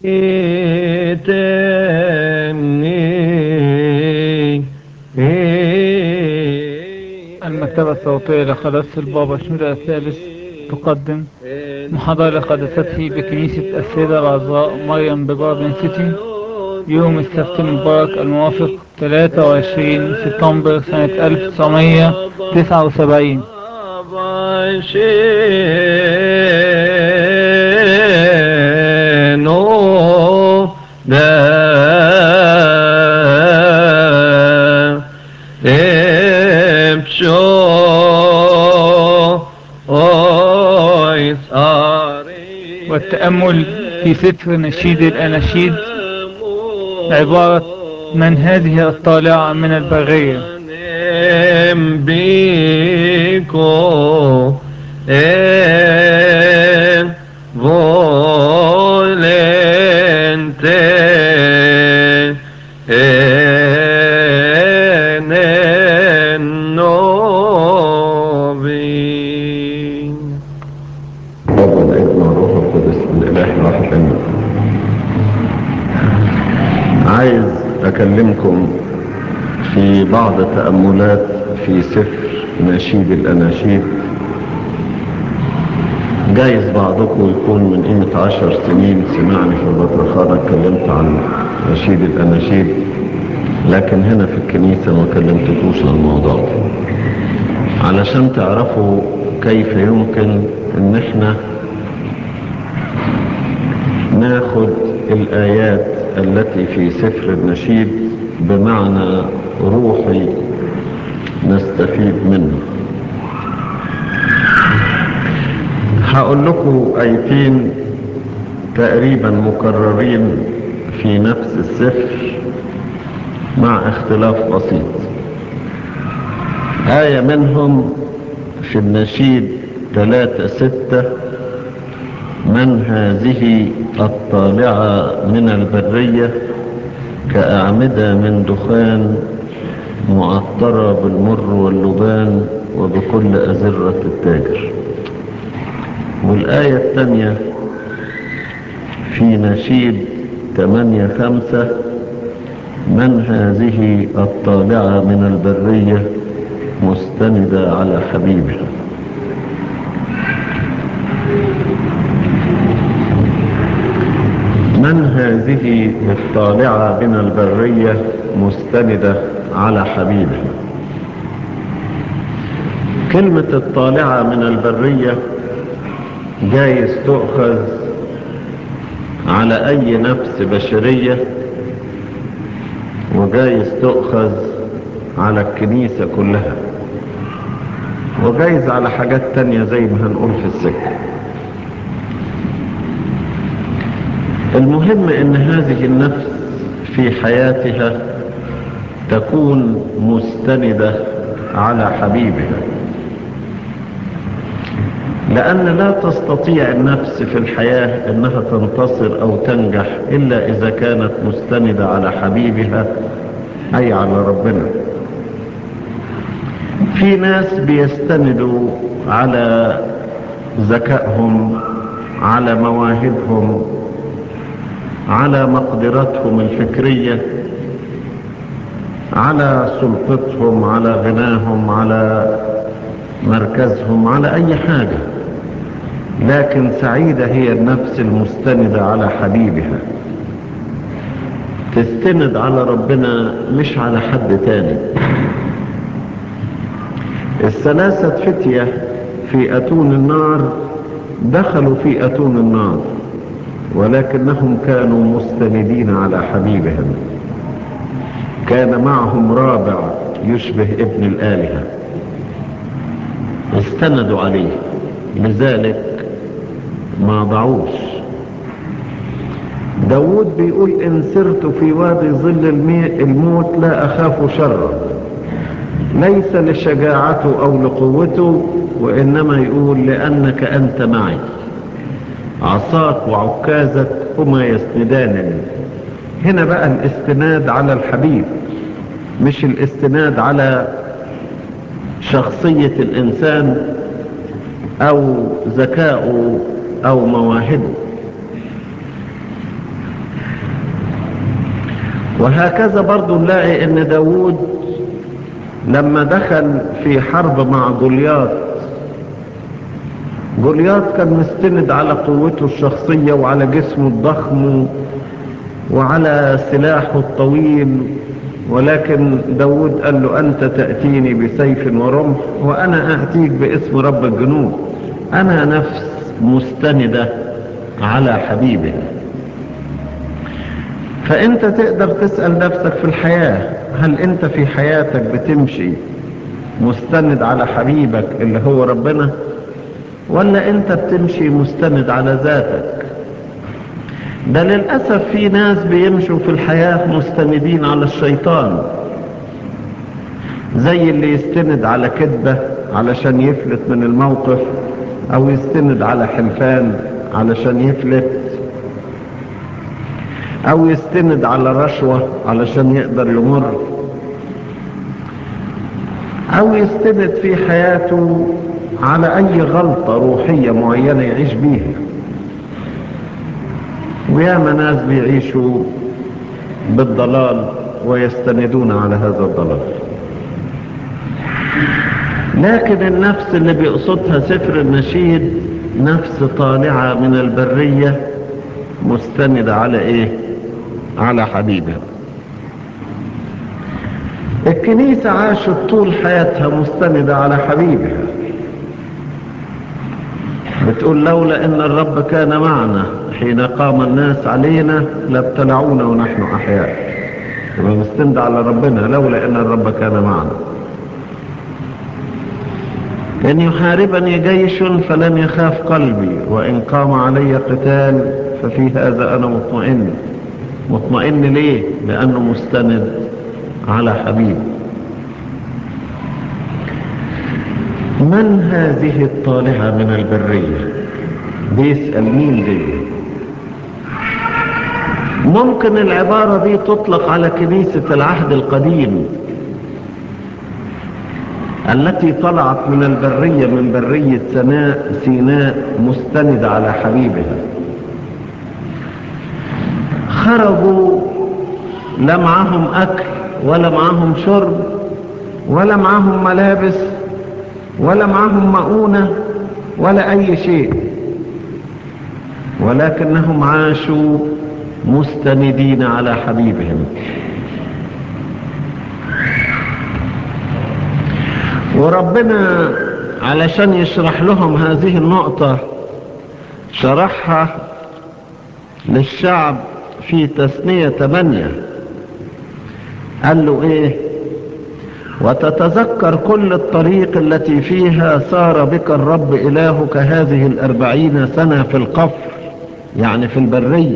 المكتبة الصوتية لقداسة البابا شنودة الثالث تقدم محاضرة لقداسته بكنيسة السيدة العذراء مريم بجاردن سيتي يوم السبت المبارك الموافق 23 سبتمبر سنة 1979. والتأمل في سفر نشيد الأناشيد عبارة: من هذه الطالعة من البرية؟ بيكو volente نوبي. رب الابن والروح القدس الاله الواحد امين. عايز اكلمكم في بعض تأملات في سفر نشيد الاناشيد. جايز بعضكم يكون من قيمة 10 سنين سمعني في البطرخانة اتكلمت عن نشيد الاناشيد، لكن هنا في الكنيسة ما كلمتكوش عن الموضوع ده علشان تعرفوا كيف يمكن ان احنا ناخد الآيات التي في سفر النشيد بمعنى روحي نستفيد منه. هقول لكم آيتين تقريبا مكررين في نفس السفر مع اختلاف بسيط. آية منهم في النشيد 3:6: من هذه الطالعة من البرية كأعمدة من دخان معطرة بالمر واللبان وبكل أزرة التاجر. والآية الثانية في نشيد 8:5: من هذه الطالعة من البرية مستندة على حبيبها. من هذه الطالعة من البرية مستندة على حبيبها. كلمة الطالعة من البرية جايز تؤخذ على أي نفس بشرية، وجايز تؤخذ على الكنيسة كلها، وجايز على حاجات تانية زي ما هنقول في السكة. المهم ان هذه النفس في حياتها تكون مستندة على حبيبها، لأن لا تستطيع النفس في الحياة أنها تنتصر أو تنجح إلا إذا كانت مستندة على حبيبها، أي على ربنا. في ناس بيستندوا على ذكائهم، على مواهبهم، على مقدراتهم الفكرية، على سلطتهم، على غناهم، على مركزهم، على أي حاجة. لكن سعيدة هي النفس المستندة على حبيبها، تستند على ربنا مش على حد تاني. الثلاثة فتية في أتون النار دخلوا في أتون النار، ولكنهم كانوا مستندين على حبيبهم. كان معهم رابع يشبه ابن الآلهة، استندوا عليه، لذلك ما ضعوش. داود بيقول: إن سرت في وادي ظل الموت لا أخاف شره، ليس لشجاعته أو لقوته، وإنما يقول: لأنك أنت معي، عصاك وعكازك هما يسندانني. هنا بقى الاستناد على الحبيب، مش الاستناد على شخصية الإنسان أو ذكاؤه أو مواهبه. وهكذا برضو نلاقي ان داود لما دخل في حرب مع جولياط كان مستند على قوته الشخصية وعلى جسمه الضخم وعلى سلاحه الطويل، ولكن داود قال له أنت تأتيني بسيف ورمح وأنا أأتيك باسم رب الجنود. أنا نفس مستندة على حبيبه. فأنت تقدر تسأل نفسك في الحياة، هل أنت في حياتك بتمشي مستند على حبيبك اللي هو ربنا، ولا أنت بتمشي مستند على ذاتك؟ ده للأسف في ناس بيمشوا في الحياة مستندين على الشيطان، زي اللي يستند على كذبة علشان يفلت من الموقف، أو يستند على حلفان علشان يفلت، أو يستند على رشوة علشان يقدر يمر، أو يستند في حياته على أي غلطة روحية معينة يعيش بيها. وياما ناس بيعيشوا بالضلال ويستندون على هذا الضلال. لكن النفس اللي بيقصدها سفر النشيد نفس طالعة من البرية مستندة على ايه؟ على حبيبها. الكنيسة عاشت طول حياتها مستندة على حبيبها، بتقول لولا ان الرب كان معنا حين قام الناس علينا لابتلعونا ونحن احياء. يبقى مستند على ربنا لولا ان الرب كان معنا. ان يحاربني جيش فلن يخاف قلبي، وان قام علي قتال ففي هذا انا مطمئن. مطمئن ليه؟ لانه مستند على حبيبه. من هذه الطالعة من البرية؟ بيسأل مين دي؟ ممكن العبارة دي تطلق على كنيسة العهد القديم التي طلعت من البرية، من برية سيناء مستندة على حبيبها. خرجوا لا معهم أكل ولا معهم شرب ولا معهم ملابس ولا معهم مؤونة ولا أي شيء، ولكنهم عاشوا مستندين على حبيبهم. وربنا علشان يشرح لهم هذه النقطة شرحها للشعب في تثنية 8. قال له ايه؟ وتتذكر كل الطريق التي فيها سار بك الرب إلهك هذه 40 سنة في القفر، يعني في البرية.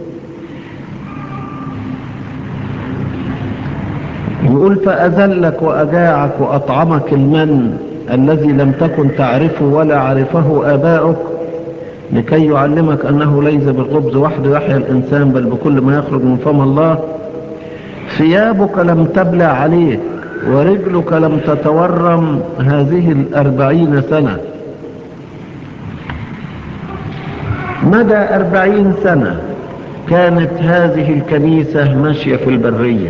يقول فأذلك وأجاعك وأطعمك المن الذي لم تكن تعرفه ولا عرفه آباؤك، لكي يعلمك أنه ليس بالخبز وحده يحيى الإنسان بل بكل ما يخرج من فم الله. ثيابك لم تبلع عليك ورجلك لم تتورم هذه 40 سنة. مدى 40 سنة كانت هذه الكنيسة ماشية في البرية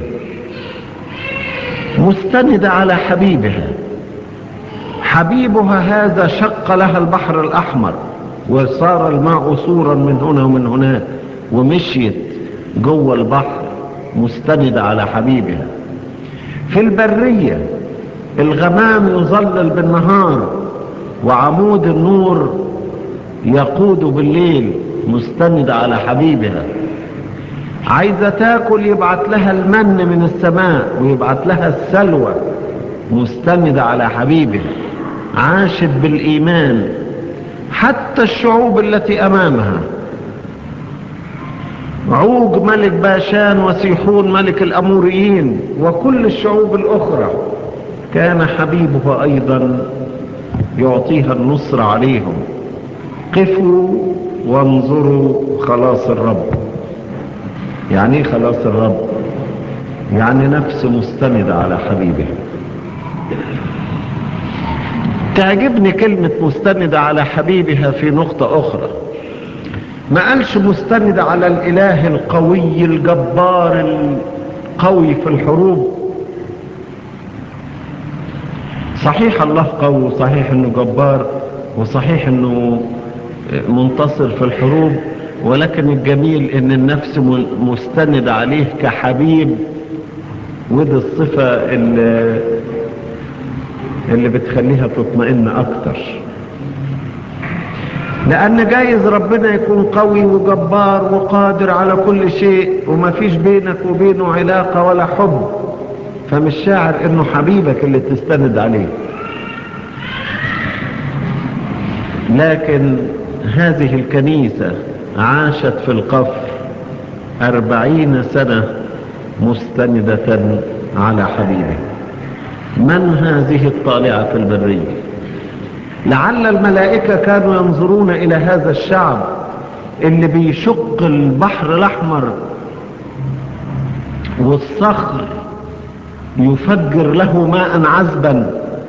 مستندة على حبيبها. حبيبها هذا شق لها البحر الأحمر وصار الماء صورا من هنا ومن هناك، ومشيت جوه البحر مستندة على حبيبها. في البرية الغمام يظلل بالنهار وعمود النور يقود بالليل، مستندة على حبيبها. عايزة تاكل يبعت لها المن من السماء ويبعت لها السلوى، مستندة على حبيبها. عاشت بالإيمان. حتى الشعوب التي أمامها، عوج ملك باشان وسيحون ملك الأموريين وكل الشعوب الأخرى، كان حبيبها أيضا يعطيها النصر عليهم. قفوا وانظروا خلاص الرب. يعني ايه خلاص الرب؟ يعني نفس مستندة على حبيبه. تعجبني كلمة مستندة على حبيبها في نقطة أخرى. ما قالش مستندة على الإله القوي الجبار قوي في الحروب. صحيح الله قوي، وصحيح انه جبار، وصحيح انه منتصر في الحروب، ولكن الجميل ان النفس مستند عليه كحبيب، ودي الصفة اللي بتخليها تطمئن اكتر. لان جايز ربنا يكون قوي وجبار وقادر على كل شيء وما فيش بينك وبينه علاقة ولا حب، فمش شاعر انه حبيبك اللي تستند عليه. لكن هذه الكنيسة عاشت في القفر 40 سنة مستندة على حبيبه. من هذه الطالعة في البرية؟ لعل الملائكة كانوا ينظرون إلى هذا الشعب اللي بيشق البحر الأحمر والصخر يفجر له ماء عذبا،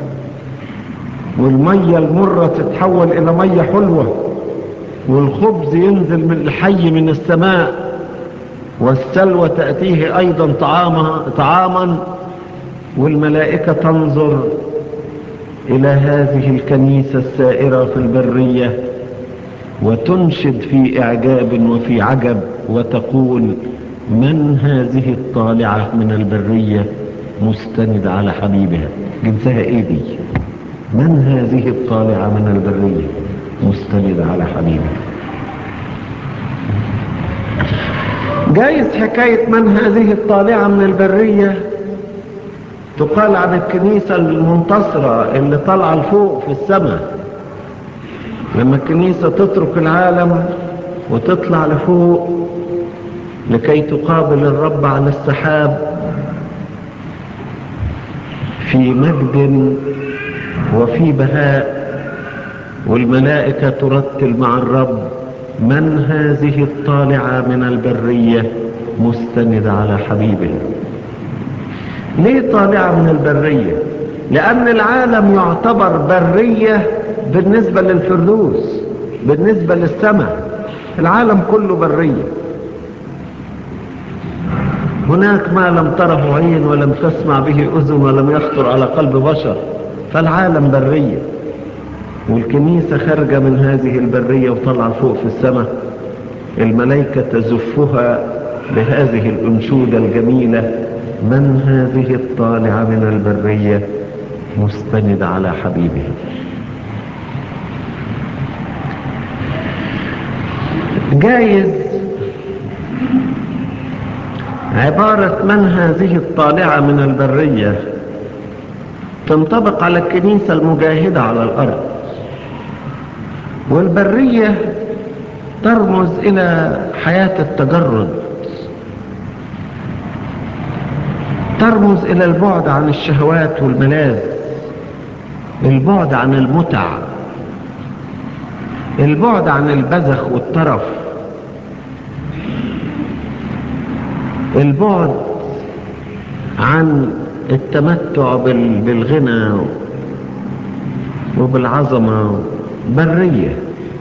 والمية المرة تتحول إلى مية حلوة، والخبز ينزل من الحي من السماء، والسلوى تأتيه أيضا طعاما، والملائكة تنظر إلى هذه الكنيسة السائرة في البرية وتنشد في إعجاب وفي عجب وتقول: من هذه الطالعة من البرية مستند على حبيبها؟ جنسها إيه دي؟ من هذه الطالعة من البرية مستند على حبيبها؟ جايز حكاية من هذه الطالعة من البرية تقال عن الكنيسة المنتصرة اللي طالعة لفوق في السماء، لما الكنيسة تترك العالم وتطلع لفوق لكي تقابل الرب على السحاب في مجد وفي بهاء، والملائكة ترتل مع الرب: من هذه الطالعة من البرية مستند على حبيبها؟ ليه طالعة من البرية؟ لأن العالم يعتبر برية بالنسبة للفردوس، بالنسبة للسماء العالم كله برية. هناك ما لم تره عين ولم تسمع به أذن ولم يخطر على قلب بشر، فالعالم برية، والكنيسة خارجة من هذه البرية وطلع فوق في السماء. الملائكة تزفها بهذه الأنشودة الجميلة: من هذه الطالعة من البرية مستند على حبيبها. جايز عبارة من هذه الطالعة من البرية تنطبق على الكنيسة المجاهدة على الأرض، والبرية ترمز إلى حياة التجرد، ترمز إلى البعد عن الشهوات والملاذ، البعد عن المتع، البعد عن البذخ والترف، البعد عن التمتع بالغنى وبالعظمة. برية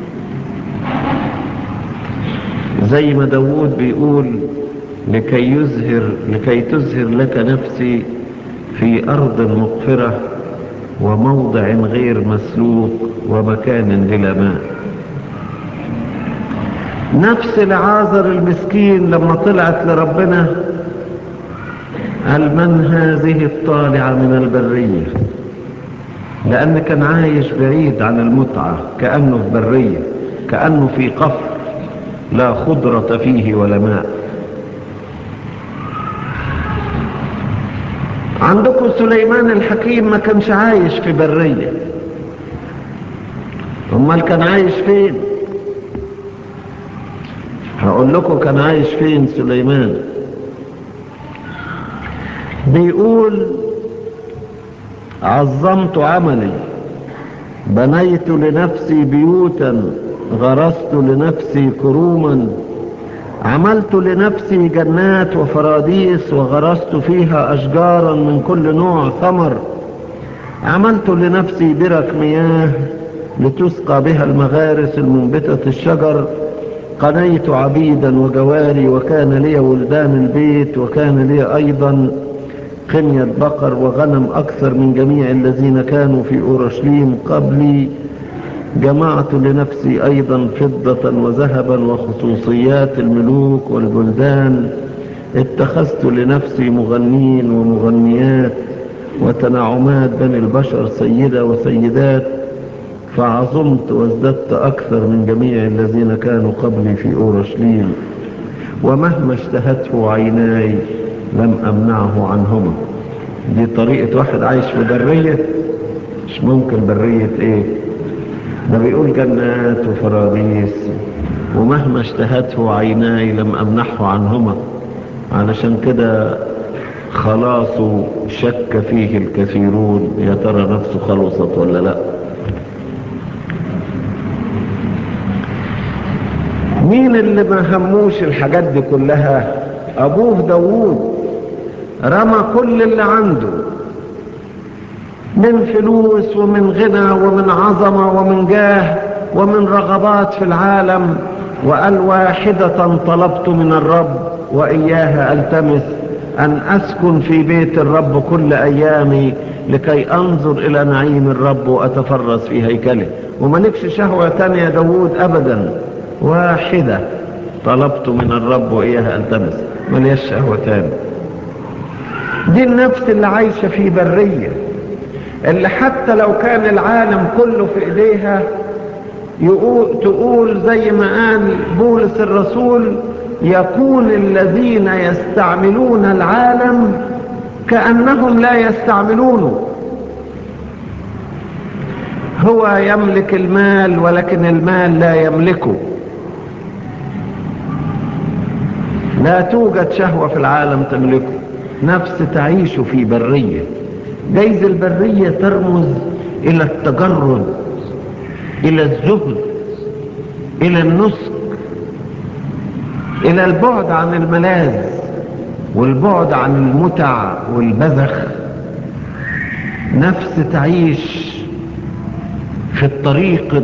زي ما داود بيقول: لكي تزهر لك نفسي في أرض مقفرة وموضع غير مسلوك ومكان بلا ماء. نفس العازر المسكين لما طلعت لربنا قال: من هذه الطالعة من البرية؟ لأن كان عايش بعيد عن المتعة، كأنه في برية، كأنه في قفر لا خضرة فيه ولا ماء. عندكم سليمان الحكيم ما كانش عايش في برية، امال كان عايش فين؟ هقول لكم كان عايش فين سليمان. بيقول: عظمت عملي، بنيت لنفسي بيوتا، غرست لنفسي كروما، عملت لنفسي جنات وفراديس وغرست فيها أشجارا من كل نوع ثمر، عملت لنفسي برك مياه لتسقى بها المغارس المنبتة الشجر، قنيت عبيدا وجواري، وكان لي ولدان البيت، وكان لي أيضا قنية بقر وغنم أكثر من جميع الذين كانوا في أورشليم قبلي. جمعت لنفسي أيضا فضة وذهبا وخصوصيات الملوك والبلدان. اتخذت لنفسي مغنين ومغنيات وتنعمات بني البشر سيدة وسيدات، فعظمت وازددت أكثر من جميع الذين كانوا قبلي في أورشليم، ومهما اشتهته عيناي لم أمنعه عنهما. دي طريقة واحد عايش في برية. مش ممكن برية ايه؟ ده بيقول جنات وفراديس، ومهما اشتهته عيناي لم أمنحه عنهما. علشان كده خلاصه شك فيه الكثيرون، يا ترى نفسه خلصت ولا لا. مين اللي ما هموش الحاجات دي كلها؟ أبوه داوود رمى كل اللي عنده من فلوس ومن غنى ومن عظمة ومن جاه ومن رغبات في العالم، وقال واحدة طلبت من الرب وإياها ألتمس، أن أسكن في بيت الرب كل أيامي لكي أنظر إلى نعيم الرب وأتفرس في هيكله. وملكش شهوة تانية يا داوود أبدا، واحدة طلبت من الرب وإياها ألتمس، مليش شهوة تانية. دي النفس اللي عايشة في برية، اللي حتى لو كان العالم كله في ايديها تقول زي ما قال بولس الرسول: يكون الذين يستعملون العالم كأنهم لا يستعملونه. هو يملك المال ولكن المال لا يملكه. لا توجد شهوة في العالم تملكه. نفس تعيش في برية. جايز البرية ترمز إلى التجرد، إلى الزهد، إلى النسك، إلى البعد عن الملاذ والبعد عن المتع والبذخ. نفس تعيش في الطريق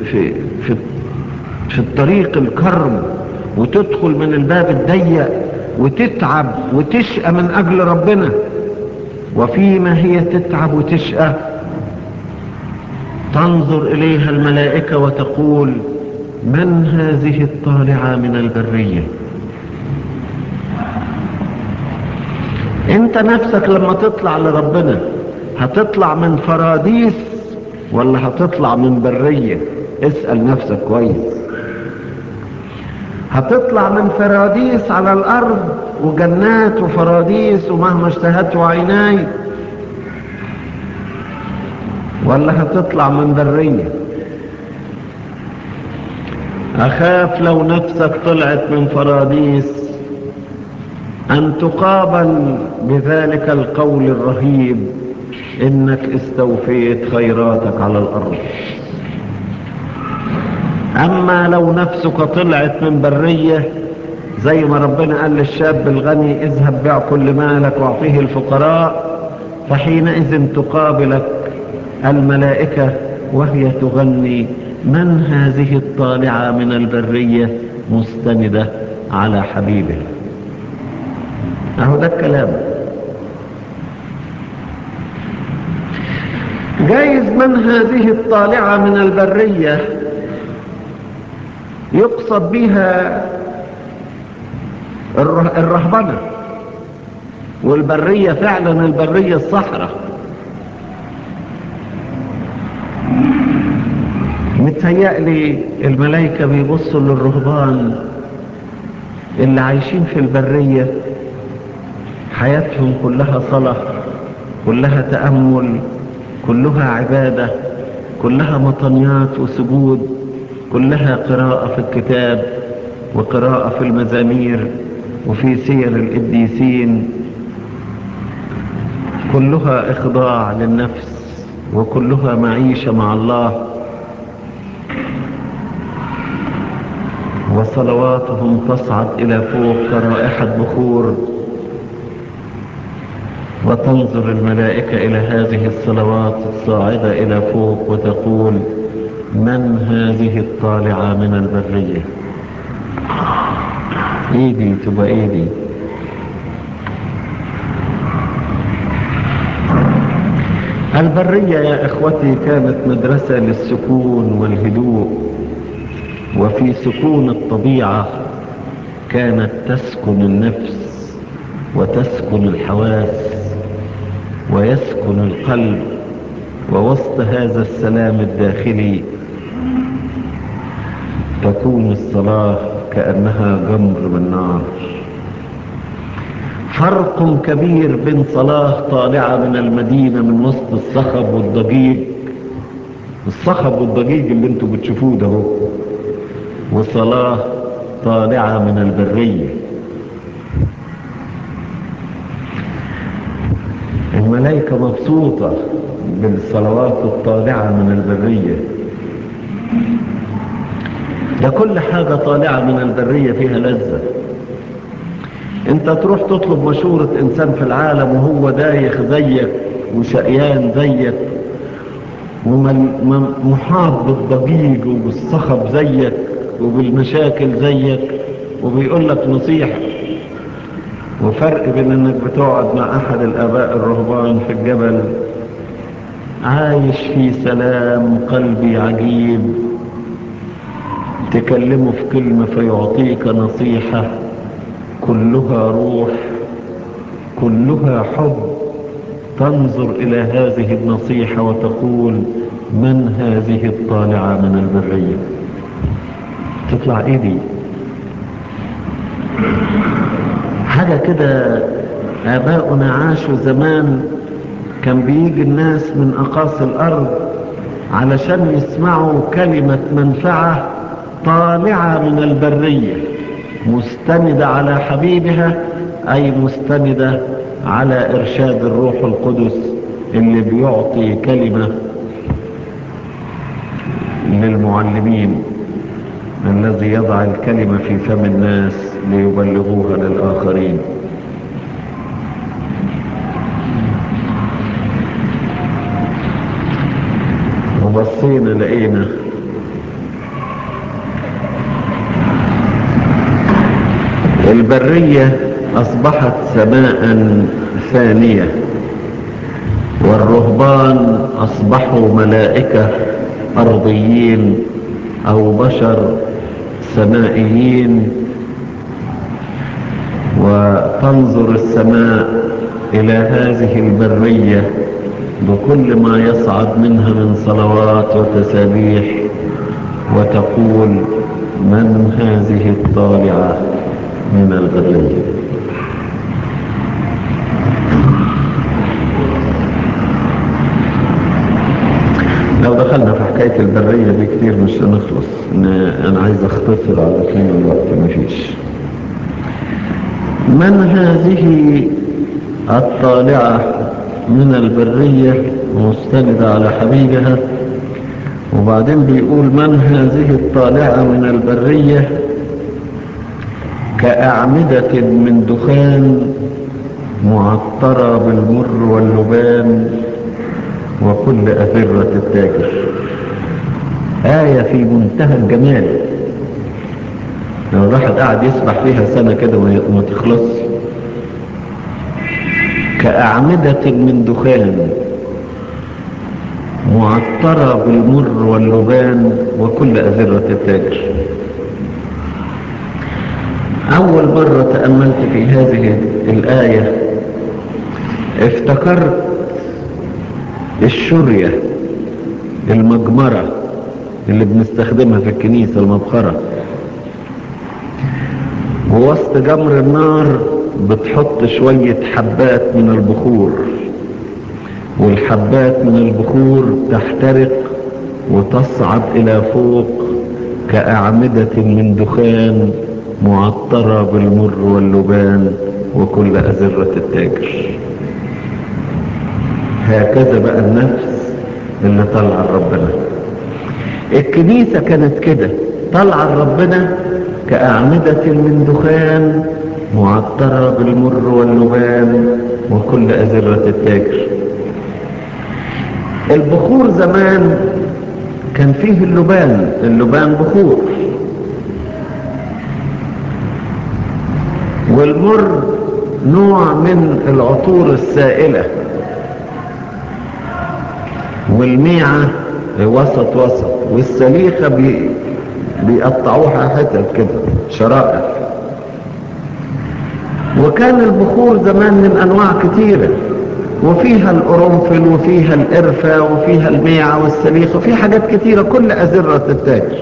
في الطريق الكرب، وتدخل من الباب الضيق وتتعب وتشقى من أجل ربنا. وفيما هي تتعب وتشقى تنظر إليها الملائكة وتقول: من هذه الطالعة من البرية؟ انت نفسك لما تطلع لربنا هتطلع من فراديس ولا هتطلع من برية؟ اسأل نفسك كويس. هتطلع من فراديس على الأرض وجنات وفراديس ومهما اشتهته عيناي، ولا هتطلع من برية؟ أخاف لو نفسك طلعت من فراديس أن تقابل بذلك القول الرهيب: إنك استوفيت خيراتك على الأرض. أما لو نفسك طلعت من برية زي ما ربنا قال للشاب الغني: اذهب بيع كل مالك واعطيه الفقراء، فحينئذ تقابلك الملائكة وهي تغني: من هذه الطالعة من البرية مستندة على حبيبه. اهو ده الكلام. جايز من هذه الطالعة من البرية يقصد بها الرهبنة، والبرية فعلا البرية الصحراء. متهيألي الملائكة بيبصوا للرهبان اللي عايشين في البرية، حياتهم كلها صلاة، كلها تأمل، كلها عبادة، كلها مطنيات وسجود، كلها قراءة في الكتاب وقراءة في المزامير وفي سير القديسين، كلها إخضاع للنفس وكلها معيشة مع الله. وصلواتهم تصعد إلى فوق كرائحة بخور، وتنظر الملائكة إلى هذه الصلوات الصاعدة إلى فوق وتقول: من هذه الطالعة من البرية؟ ايدي تبقى ايدي. البرية يا اخوتي كانت مدرسة للسكون والهدوء، وفي سكون الطبيعة كانت تسكن النفس وتسكن الحواس ويسكن القلب، ووسط هذا السلام الداخلي تكون الصلاة كأنها جمر بالنار. فرق كبير بين صلاة طالعة من المدينة من وسط الصخب والضجيج، الصخب والضجيج اللي انتوا بتشوفوه ده، وصلاة طالعة من البرية. الملائكة مبسوطة بالصلوات الطالعة من البرية. ده كل حاجة طالعة من البرية فيها لذة. انت تروح تطلب مشورة انسان في العالم وهو دايخ زيك وشقيان زيك ومحاط بالضجيج وبالصخب زيك وبالمشاكل زيك، وبيقول لك نصيحة. وفرق بين انك بتقعد مع احد الاباء الرهبان في الجبل عايش في سلام قلبي عجيب، تكلمه في كلمة فيعطيك نصيحة كلها روح كلها حب، تنظر إلى هذه النصيحة وتقول من هذه الطالعة من البرية؟ تطلع ايدي حاجة كده. آباؤنا عاشوا زمان كان بيجي الناس من أقاصي الأرض علشان يسمعوا كلمة منفعة طالعة من البرية مستندة على حبيبها، أي مستندة على إرشاد الروح القدس اللي بيعطي كلمة للمعلمين، الذي يضع الكلمة في فم الناس ليبلغوها للآخرين. وبصينا لقينا البرية أصبحت سماء ثانية، والرهبان أصبحوا ملائكة أرضيين أو بشر سمائيين، وتنظر السماء إلى هذه البرية بكل ما يصعد منها من صلوات وتسابيح وتقول من هذه الطالعة من البرية؟ لو دخلنا في حكاية البرية دي كتير مش هنخلص. أنا عايز أختصر علشان الوقت مفيش. من هذه الطالعة من البرية مستندة على حبيبها، وبعدين بيقول من هذه الطالعة من البرية كأعمدة من دخان معطرة بالمر واللبان وكل أذرة التاجر. آية في منتهى الجمال، لو الواحد قاعد يسبح فيها سنة كده وما تخلص. كأعمدة من دخان معطرة بالمر واللبان وكل أذرة التاجر. أول مرة تأملت في هذه الآية افتكرت الشرية المجمرة اللي بنستخدمها في الكنيسة، المبخرة، ووسط جمر النار بتحط شوية حبات من البخور، والحبات من البخور تحترق وتصعد إلى فوق كأعمدة من دخان معطرة بالمر واللبان وكل أزرة التاجر. هكذا بقى النفس اللي طلع ربنا. الكنيسة كانت كده طلع ربنا كأعمدة من دخان معطرة بالمر واللبان وكل أزرة التاجر. البخور زمان كان فيه اللبان بخور، والمر نوع من العطور السائلة، والميعة وسط وسط، والسليخة بيقطعوها حتت كده شرائح. وكان البخور زمان من أنواع كتيرة، وفيها القرنفل وفيها القرفة وفيها الميعة والسليخة وفيها حاجات كتيرة، كل أزرة تتاكل.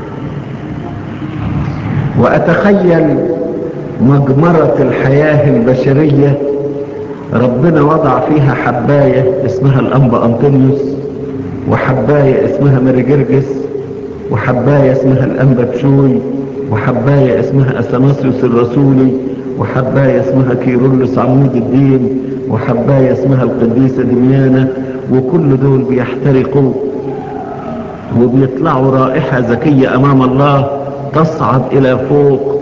وأتخيل مجمرة الحياة البشرية ربنا وضع فيها حباية اسمها الأنبا أنطونيوس، وحباية اسمها ميرجرجس، وحباية اسمها الأنبا بشوي، وحباية اسمها أثناسيوس الرسولي، وحباية اسمها كيرلس عمود الدين، وحباية اسمها القديسة دميانة، وكل دول بيحترقوا وبيطلعوا رائحة زكية أمام الله تصعد إلى فوق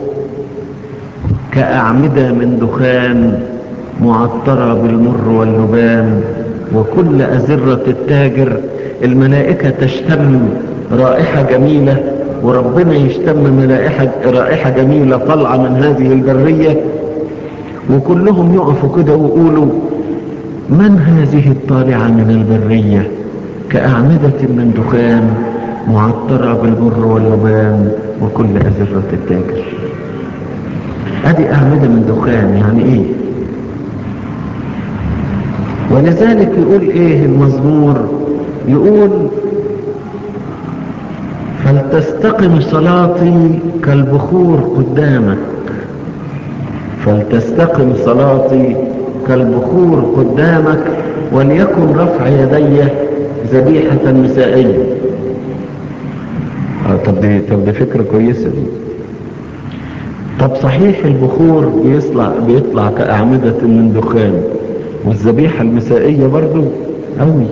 كأعمدة من دخان معطرة بالمر واللبان. وكل أزرة التاجر الملائكة تشتم رائحة جميلة، وربنا يشتم رائحة جميلة طالعة من هذه البرية، وكلهم يقفوا كده ويقولوا من هذه الطالعة من البرية كأعمدة من دخان معطرة بالمر واللبان وكل أزرة التاجر. ادي أعمدة من دخان يعني ايه؟ ولذلك يقول ايه المزمور؟ يقول فلتستقم صلاتي كالبخور قدامك، فلتستقم صلاتي كالبخور قدامك، وليكن رفع يدي ذبيحة مسائية. طب دي فكرة كويسة دي. طب صحيح البخور بيطلع كأعمدة من دخان، والذبيحة المسائية برضو قوي.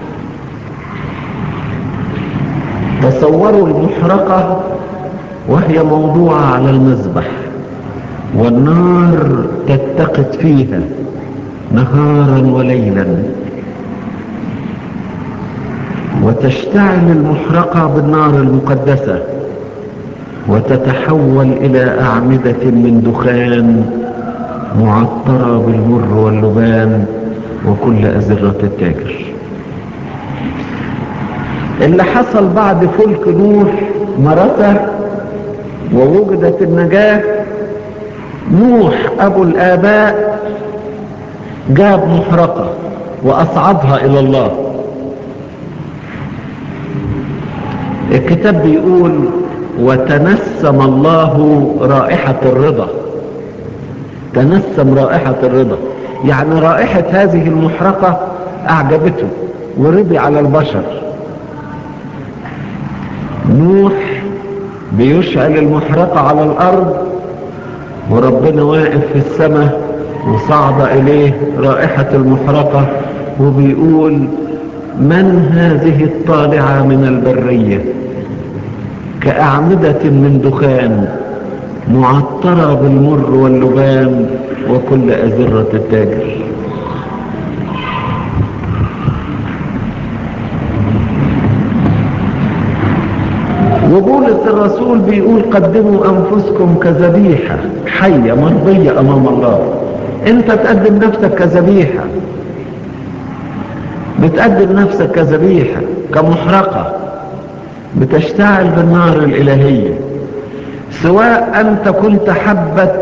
تصوروا المحرقة وهي موضوعة على المذبح، والنار تتقد فيها نهارا وليلا، وتشتعل المحرقة بالنار المقدسة وتتحول إلى أعمدة من دخان معطرة بالمر واللبان وكل أزرة التاجر. اللي حصل بعد فلك نوح مرته ووجدت النجاة، نوح أبو الآباء جاب محرقة وأصعدها إلى الله. الكتاب بيقول وتنسم الله رائحة الرضا. تنسم رائحة الرضا، يعني رائحة هذه المحرقة أعجبته ورضي على البشر. نوح بيشعل المحرقة على الأرض، وربنا واقف في السماء وصعد إليه رائحة المحرقة وبيقول من هذه الطالعة من البرية كأعمدة من دخان معطرة بالمر واللبان وكل أزرة التاجر. وبولس الرسول بيقول قدموا أنفسكم كذبيحة حية مرضية أمام الله. انت تقدم نفسك كذبيحة، بتقدم نفسك كذبيحة كمحرقة بتشتعل بالنار الإلهية، سواء أنت كنت حبة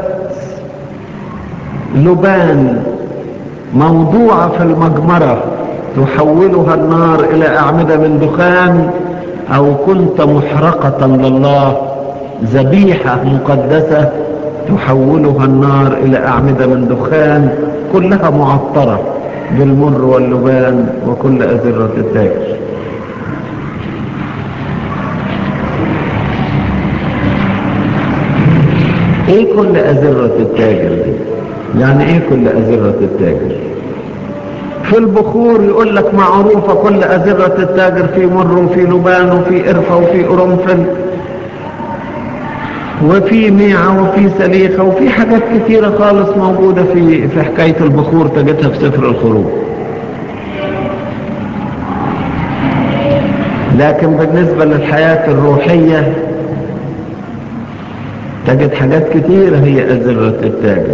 لبان موضوعة في المجمرة تحولها النار إلى أعمدة من دخان، أو كنت محرقة لله ذبيحة مقدسة تحولها النار إلى أعمدة من دخان كلها معطرة بالمر واللبان وكل أزرة التاجر. ايه كل أزرة التاجر دي؟ يعني ايه كل أزرة التاجر؟ في البخور يقول لك معروفة كل أزرة التاجر، في مر وفي لبان وفي قرفة وفي قرنفل وفي ميعة وفي سليخة وفي حاجات كتيرة خالص موجودة في حكاية البخور، تجدها في سفر الخروج. لكن بالنسبة للحياة الروحية تجد حاجات كتيرة هي أزرة التاجر.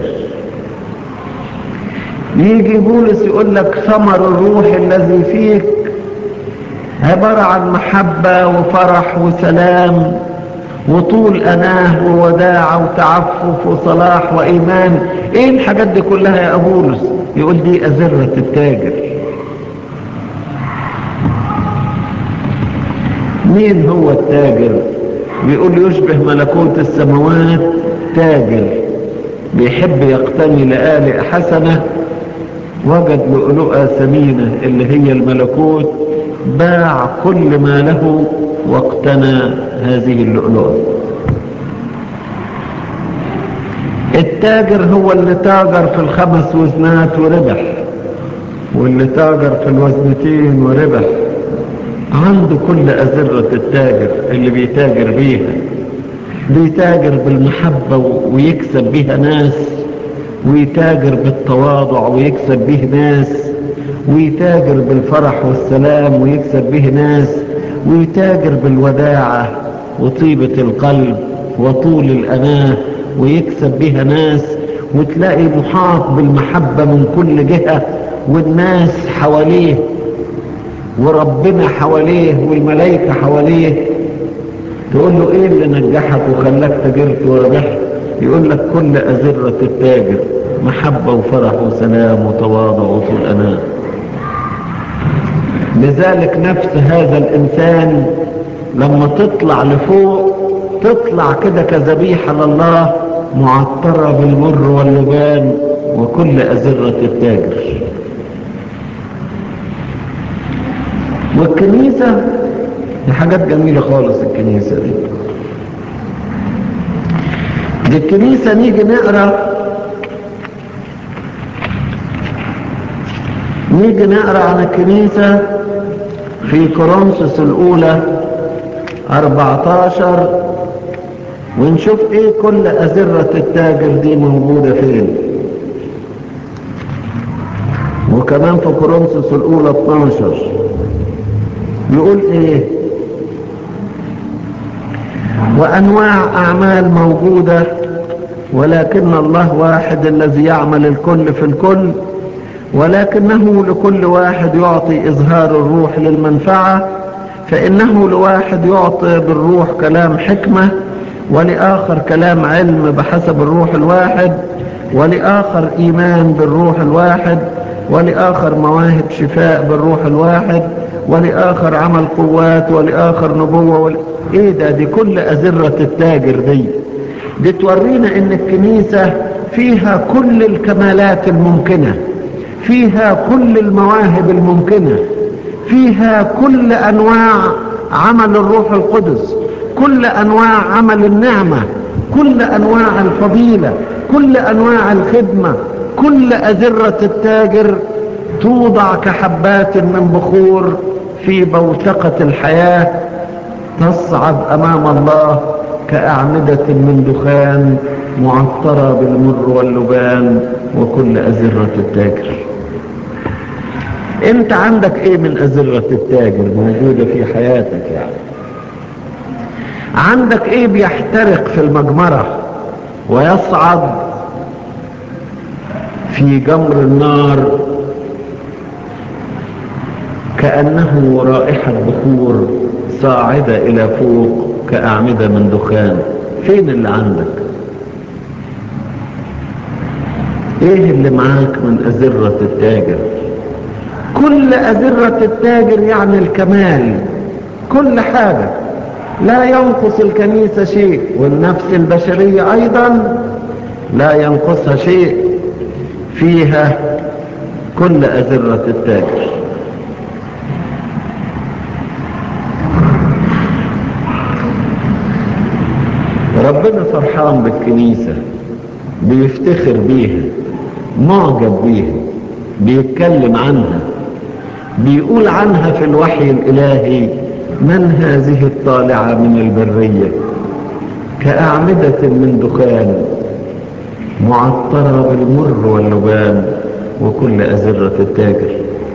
يجي بولس يقول لك ثمر الروح الذي فيك عبارة عن محبة وفرح وسلام وطول أناه ووداعة وتعفف وصلاح وإيمان. إيه الحاجات دي كلها يا بولس؟ يقول دي أزرة التاجر. مين هو التاجر؟ بيقول يشبه ملكوت السماوات تاجر بيحب يقتني لآلئ حسنة، وجد لؤلؤة ثمينة اللي هي الملكوت، باع كل ما له واقتنى هذه اللؤلؤة. التاجر هو اللي تاجر في ال5 وزنات وربح، واللي تاجر في الوزنتين وربح. عنده كل أزرة التاجر اللي بيتاجر بيها. بيتاجر بالمحبة ويكسب بيها ناس، ويتاجر بالتواضع ويكسب به ناس، ويتاجر بالفرح والسلام ويكسب به ناس، ويتاجر بالوداعة وطيبة القلب وطول الأناة ويكسب بها ناس. وتلاقي محاط بالمحبة من كل جهة، والناس حواليه وربنا حواليه والملائكة حواليه. تقول له ايه اللي نجحك وخلاك تجرت وربحت؟ يقول لك كل أزرة التاجر محبة وفرح وسلام وتواضع وطول أناة. لذلك نفس هذا الإنسان لما تطلع لفوق تطلع كده كذبيحة لله معطرة بالمر واللبان وكل أزرة التاجر. والكنيسة دي حاجات جميلة خالص. الكنيسة دي الكنيسة نيجي نقرأ عن الكنيسة في كورنثوس الأولى 14 ونشوف ايه كل أزرة التاجر دي موجودة فين. وكمان في كورنثوس الأولى 12 يقول ايه؟ وأنواع أعمال موجودة، ولكن الله واحد الذي يعمل الكل في الكل، ولكنه لكل واحد يعطي إظهار الروح للمنفعة. فإنه لواحد يعطي بالروح كلام حكمة، ولآخر كلام علم بحسب الروح الواحد، ولآخر إيمان بالروح الواحد، ولآخر مواهب شفاء بالروح الواحد، ولآخر عمل قوات، ولآخر نبوة. ايه ده؟ دي كل أزرة التاجر دي تورينا ان الكنيسة فيها كل الكمالات الممكنة، فيها كل المواهب الممكنة، فيها كل أنواع عمل الروح القدس، كل أنواع عمل النعمة، كل أنواع الفضيلة، كل أنواع الخدمة. كل أزرة التاجر توضع كحبات من بخور في بوتقة الحياة، تصعد أمام الله كأعمدة من دخان معطرة بالمر واللبان وكل أزرة التاجر. انت عندك ايه من أزرة التاجر موجودة في حياتك؟ يعني عندك ايه بيحترق في المجمرة ويصعد في جمر النار كأنه رائحة بخور صاعدة إلى فوق كأعمدة من دخان؟ فين اللي عندك؟ ايه اللي معاك من أزرة التاجر؟ كل أزرة التاجر يعني الكمال، كل حاجة، لا ينقص الكنيسة شيء، والنفس البشرية أيضا لا ينقصها شيء، فيها كل أزرة التاجر. ربنا فرحان بالكنيسة، بيفتخر بيها، معجب بيها، بيتكلم عنها، بيقول عنها في الوحي الإلهي: من هذه الطالعة من البرية كأعمدة من دخان معطرة بالمر واللبان وكل أزرة التاجر.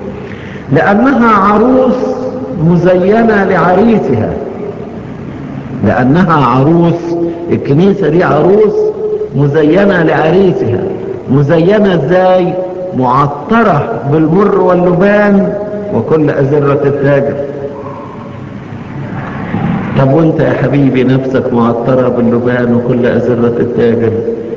لأنها عروس مزينة لعريسها. لأنها عروس. الكنيسة دي عروس مزينة لعريسها. مزينة ازاي؟ معطرة بالمر واللبان وكل أزرة التاجر. طب وانت يا حبيبي نفسك معطرة باللبان وكل أزرة التاجر؟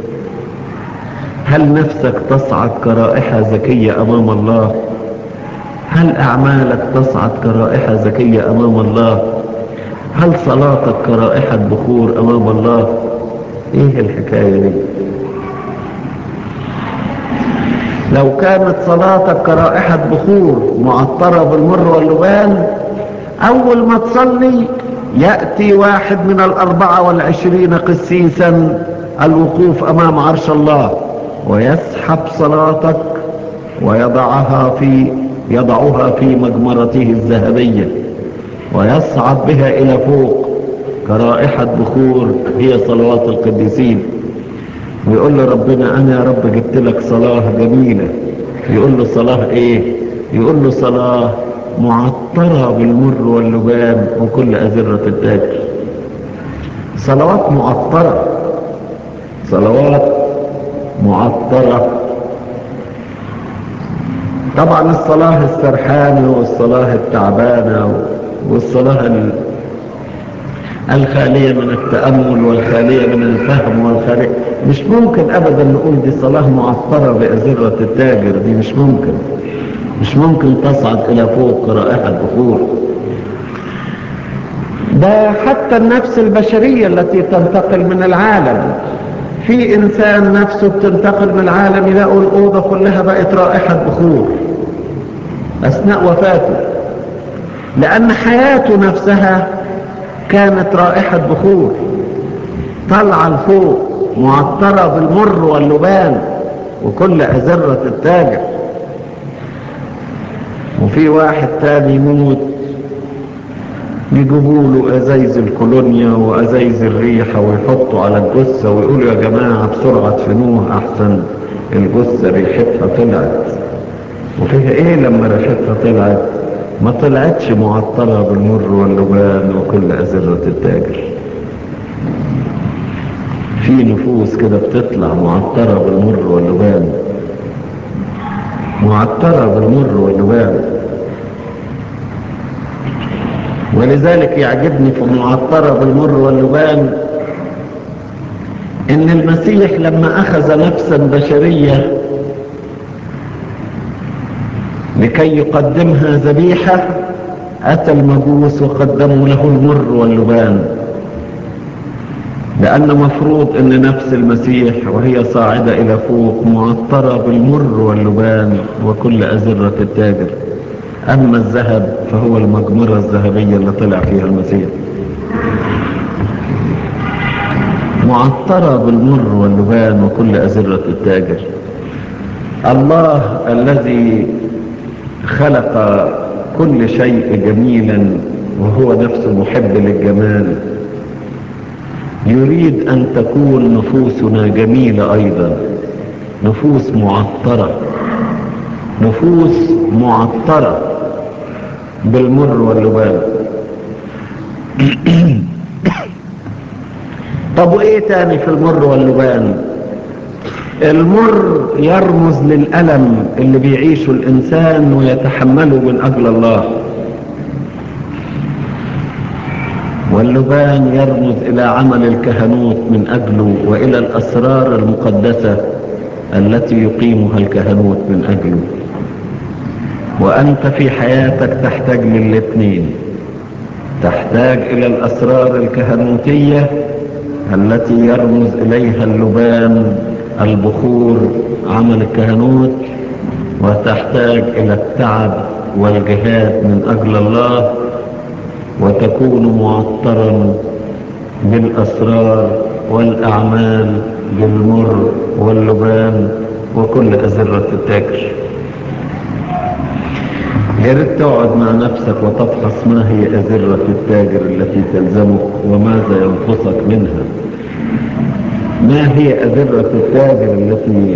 هل نفسك تصعد كرائحة زكية أمام الله؟ هل أعمالك تصعد كرائحة زكية أمام الله؟ هل صلاتك كرائحة بخور أمام الله؟ ايه الحكاية دي؟ لو كانت صلاتك كرائحة بخور معطرة بالمر واللبان، أول ما تصلي يأتي واحد من 24 قسيسا الوقوف أمام عرش الله ويسحب صلاتك يضعها في مجمرته الذهبية ويصعد بها إلى فوق كرائحة بخور، هي صلوات القديسين. ويقول له ربنا أنا يا رب جبت لك صلاة جميلة. يقول له صلاة إيه؟ يقول له صلاة معطرة بالمر واللبان وكل أزرة التاجر. صلوات معطرة، صلوات معطرة. طبعا الصلاة السرحانة والصلاة التعبانة والصلاة الخالية من التأمل والخالية من الفهم والخالية، مش ممكن أبدا نقول دي صلاة معطرة بأزرة التاجر. دي مش ممكن تصعد إلى فوق كرائحة بخور. ده حتى النفس البشرية التي تنتقل من العالم، في إنسان نفسه بتنتقل من العالم يلاقوا الأوضة كلها بقت رائحة بخور أثناء وفاته، لأن حياته نفسها كانت رائحة بخور طالعة لفوق معطرة بالمر واللبان وكل أزرة التاجر. وفي واحد تاني يموت يجيبوا له أزايز الكولونيا وأزايز الريحة ويحطوا على الجثة ويقولوا يا جماعة بسرعة تفنوه أحسن الجثة ريحتها طلعت. وفيها إيه لما ريحتها طلعت؟ ما طلعتش معطرة بالمر واللبان وكل أزرة التاجر. في نفوس كده بتطلع معطرة بالمر واللبان، معطرة بالمر واللبان. ولذلك يعجبني في معطرة بالمر واللبان ان المسيح لما اخذ نفسا بشرية لكي يقدمها ذبيحة اتى المجوس وقدموا له المر واللبان، لان مفروض ان نفس المسيح وهي صاعدة الى فوق معطرة بالمر واللبان وكل ازرة التاجر. اما الذهب فهو المجمرة الذهبية اللي طلع فيها المسيح، معطرة بالمر واللبان وكل أزرة التاجر. الله الذي خلق كل شيء جميلا وهو نفسه محب للجمال يريد أن تكون نفوسنا جميلة أيضا، نفوس معطرة، نفوس معطرة بالمر واللبان. طب وإيه تاني في المر واللبان؟ المر يرمز للألم اللي بيعيشه الإنسان ويتحمله من أجل الله، واللبان يرمز إلى عمل الكهنوت من أجله وإلى الأسرار المقدسة التي يقيمها الكهنوت من أجله. وأنت في حياتك تحتاج للاثنين، تحتاج إلى الأسرار الكهنوتية التي يرمز إليها اللبان البخور عمل الكهنوت، وتحتاج إلى التعب والجهاد من أجل الله وتكون معطرا بالأسرار والأعمال بالمر واللبان وكل أزرة التاجر. يا ريت تقعد مع نفسك وتفحص ما هي أزرة التاجر التي تلزمك وماذا ينقصك منها. ما هي أزرة التاجر التي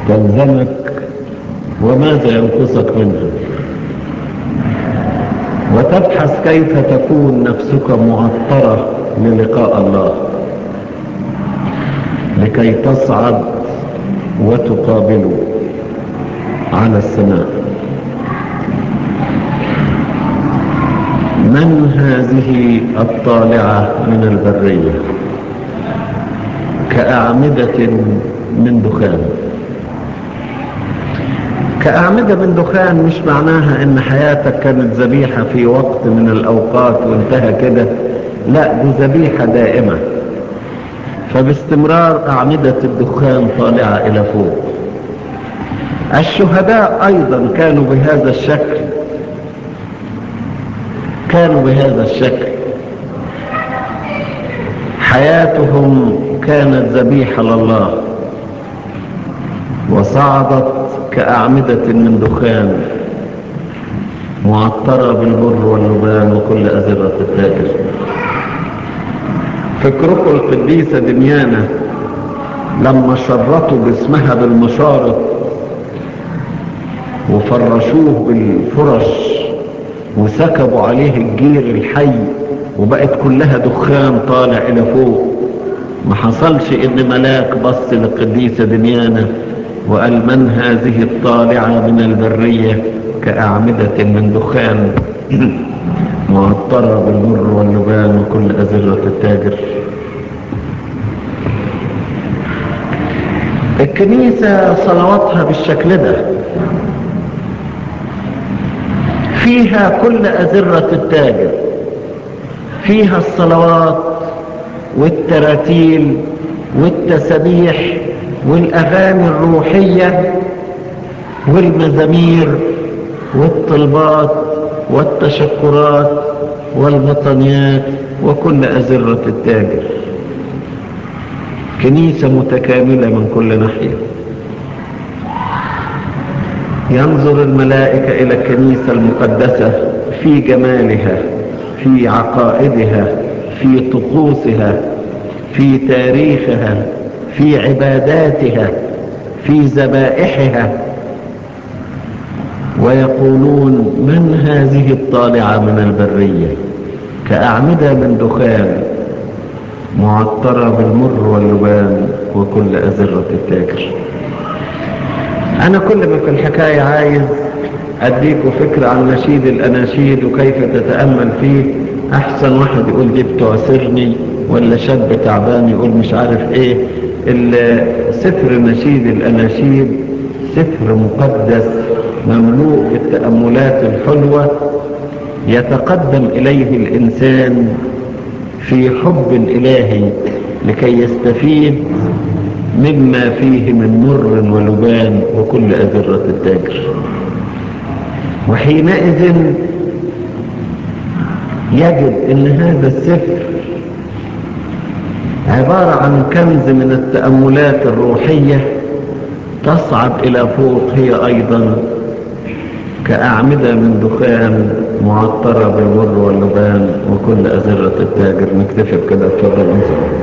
تلزمك وماذا ينقصك منها؟ وتبحث كيف تكون نفسك معطرة للقاء الله لكي تصعد وتقابله على السماء. من هذه الطالعة من البرية كأعمدة من دخان؟ كأعمدة من دخان مش معناها ان حياتك كانت ذبيحة في وقت من الاوقات وانتهى كده، لا، دي ذبيحة دائمة، فباستمرار أعمدة الدخان طالعة إلى فوق. الشهداء أيضا كانوا بهذا الشكل، حياتهم كانت ذبيحة لله وصعدت كأعمدة من دخان معطرة بالبر واللبان وكل أزرة التاجر. فكركم القديسة دميانة لما شرطوا جسمها بالمشارط وفرشوه بالفرش وسكبوا عليه الجير الحي وبقت كلها دخان طالع الى فوق، ما حصلش ان ملاك بص للقديسة دميانة وقال من هذه الطالعة من البرية كأعمدة من دخان معطرة بالمر واللبان وكل أزرة التاجر. الكنيسة صلواتها بالشكل ده، فيها كل أزرة التاجر، فيها الصلوات والتراتيل والتسبيح والأغاني الروحية والمزامير والطلبات والتشكرات والمطنيات وكل أزرة التاجر. كنيسة متكاملة من كل ناحية. ينظر الملائكة إلى الكنيسة المقدسة في جمالها، في عقائدها، في طقوسها، في تاريخها، في عباداتها، في ذبائحها، ويقولون من هذه الطالعة من البرية كأعمدة من دخان معطرة بالمر واللبان وكل أزرة التاجر. أنا كل ما في الحكاية عايز أديكوا فكرة عن نشيد الأناشيد وكيف تتأمل فيه. أحسن واحد يقول دي بتعسرني، ولا شاب تعبان يقول مش عارف إيه. سفر نشيد الأناشيد سفر مقدس مملوء بالتأملات الحلوة يتقدم إليه الإنسان في حب إلهي لكي يستفيد مما فيه من مر ولبان وكل أزرة التاجر. وحينئذ يجد أن هذا السفر عبارة عن كنز من التأملات الروحية تصعد إلى فوق، هي أيضا كأعمدة من دخان معطرة بالمر واللبان وكل أزرة التاجر. نكتفي بكده. اتفضل انصر.